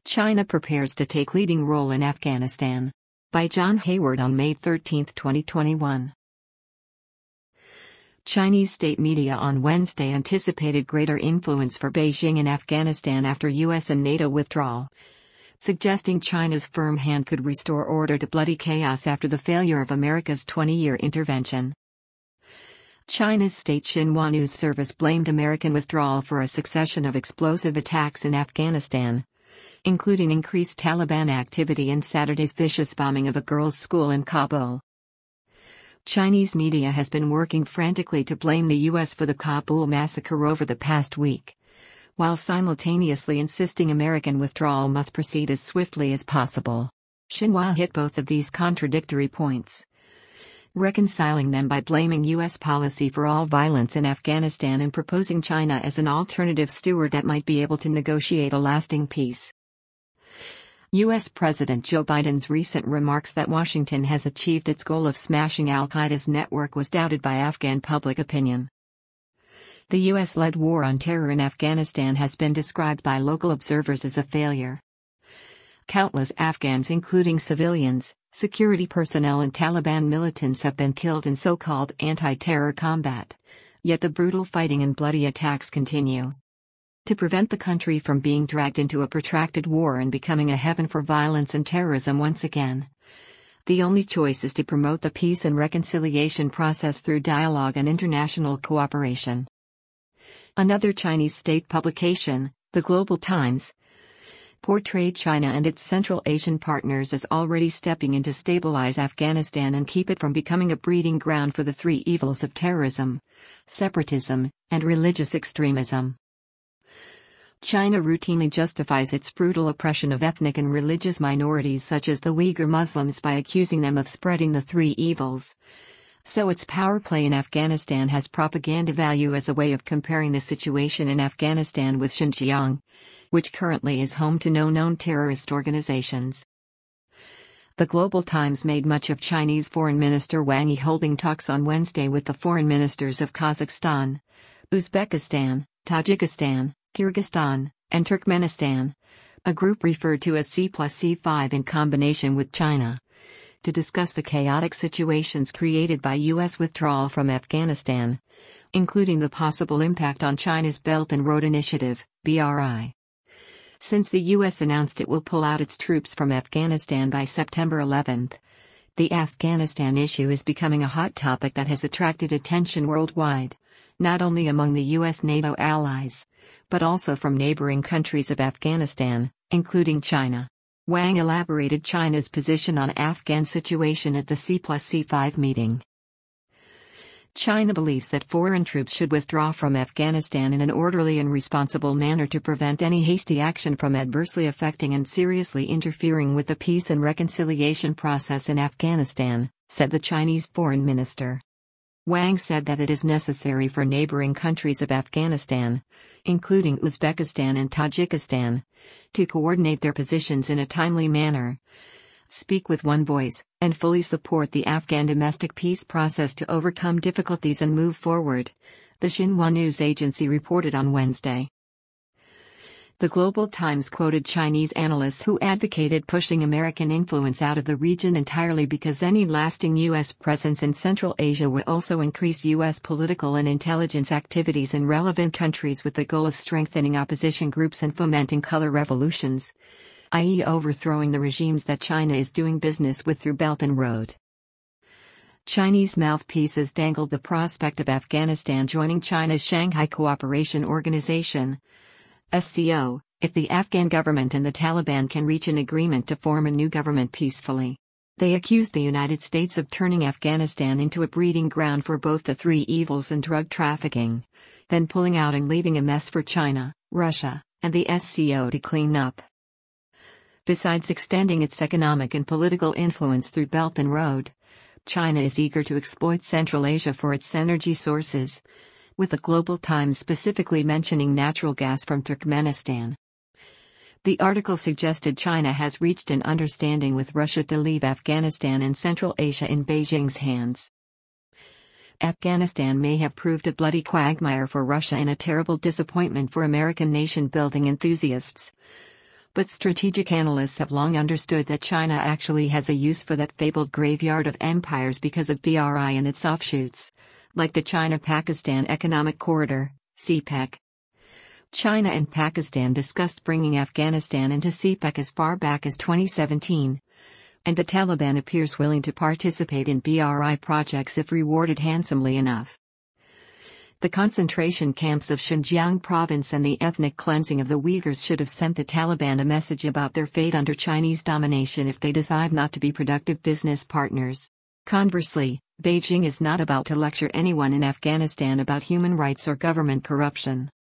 China prepares to take leading role in Afghanistan. By John Hayward on May 13, 2021. Chinese state media on Wednesday anticipated greater influence for Beijing in Afghanistan after US and NATO withdrawal, suggesting China's firm hand could restore order to bloody chaos after the failure of America's 20-year intervention. China's state Xinhua news service blamed American withdrawal for a succession of explosive attacks in Afghanistan, including increased Taliban activity and Saturday's vicious bombing of a girls' school in Kabul. Chinese media has been working frantically to blame the U.S. for the Kabul massacre over the past week, while simultaneously insisting American withdrawal must proceed as swiftly as possible. Xinhua hit both of these contradictory points, reconciling them by blaming U.S. policy for all violence in Afghanistan and proposing China as an alternative steward that might be able to negotiate a lasting peace. U.S. President Joe Biden's recent remarks that Washington has achieved its goal of smashing al-Qaeda's network was doubted by Afghan public opinion. The U.S.-led war on terror in Afghanistan has been described by local observers as a failure. Countless Afghans, including civilians, security personnel and Taliban militants, have been killed in so-called anti-terror combat, yet the brutal fighting and bloody attacks continue. To prevent the country from being dragged into a protracted war and becoming a haven for violence and terrorism once again, the only choice is to promote the peace and reconciliation process through dialogue and international cooperation. Another Chinese state publication, the Global Times, portrayed China and its Central Asian partners as already stepping in to stabilize Afghanistan and keep it from becoming a breeding ground for the three evils of terrorism, separatism, and religious extremism. China routinely justifies its brutal oppression of ethnic and religious minorities such as the Uyghur Muslims by accusing them of spreading the three evils. So its power play in Afghanistan has propaganda value as a way of comparing the situation in Afghanistan with Xinjiang, which currently is home to no known terrorist organizations. The Global Times made much of Chinese Foreign Minister Wang Yi holding talks on Wednesday with the foreign ministers of Kazakhstan, Uzbekistan, Tajikistan, Kyrgyzstan, and Turkmenistan, a group referred to as C+C5 in combination with China, to discuss the chaotic situations created by U.S. withdrawal from Afghanistan, including the possible impact on China's Belt and Road Initiative, BRI. Since the U.S. announced it will pull out its troops from Afghanistan by September 11, the Afghanistan issue is becoming a hot topic that has attracted attention worldwide, not only among the U.S. NATO allies, but also from neighboring countries of Afghanistan, including China. Wang elaborated China's position on Afghan situation at the C+C5 meeting. China believes that foreign troops should withdraw from Afghanistan in an orderly and responsible manner to prevent any hasty action from adversely affecting and seriously interfering with the peace and reconciliation process in Afghanistan, said the Chinese foreign minister. Wang said that it is necessary for neighboring countries of Afghanistan, including Uzbekistan and Tajikistan, to coordinate their positions in a timely manner, speak with one voice, and fully support the Afghan domestic peace process to overcome difficulties and move forward, the Xinhua news agency reported on Wednesday. The Global Times quoted Chinese analysts who advocated pushing American influence out of the region entirely because any lasting U.S. presence in Central Asia would also increase U.S. political and intelligence activities in relevant countries with the goal of strengthening opposition groups and fomenting color revolutions, i.e. overthrowing the regimes that China is doing business with through Belt and Road. Chinese mouthpieces dangled the prospect of Afghanistan joining China's Shanghai Cooperation Organization, SCO, if the Afghan government and the Taliban can reach an agreement to form a new government peacefully. They accused the United States of turning Afghanistan into a breeding ground for both the three evils and drug trafficking, then pulling out and leaving a mess for China, Russia, and the SCO to clean up. Besides extending its economic and political influence through Belt and Road, China is eager to exploit Central Asia for its energy sources, with the Global Times specifically mentioning natural gas from Turkmenistan. The article suggested China has reached an understanding with Russia to leave Afghanistan and Central Asia in Beijing's hands. Afghanistan may have proved a bloody quagmire for Russia and a terrible disappointment for American nation-building enthusiasts, But strategic analysts have long understood that China actually has a use for that fabled graveyard of empires because of BRI and its offshoots, like the China-Pakistan Economic Corridor, CPEC. China and Pakistan discussed bringing Afghanistan into CPEC as far back as 2017. And the Taliban appears willing to participate in BRI projects if rewarded handsomely enough. The concentration camps of Xinjiang province and the ethnic cleansing of the Uyghurs should have sent the Taliban a message about their fate under Chinese domination if they decide not to be productive business partners. Conversely, Beijing is not about to lecture anyone in Afghanistan about human rights or government corruption.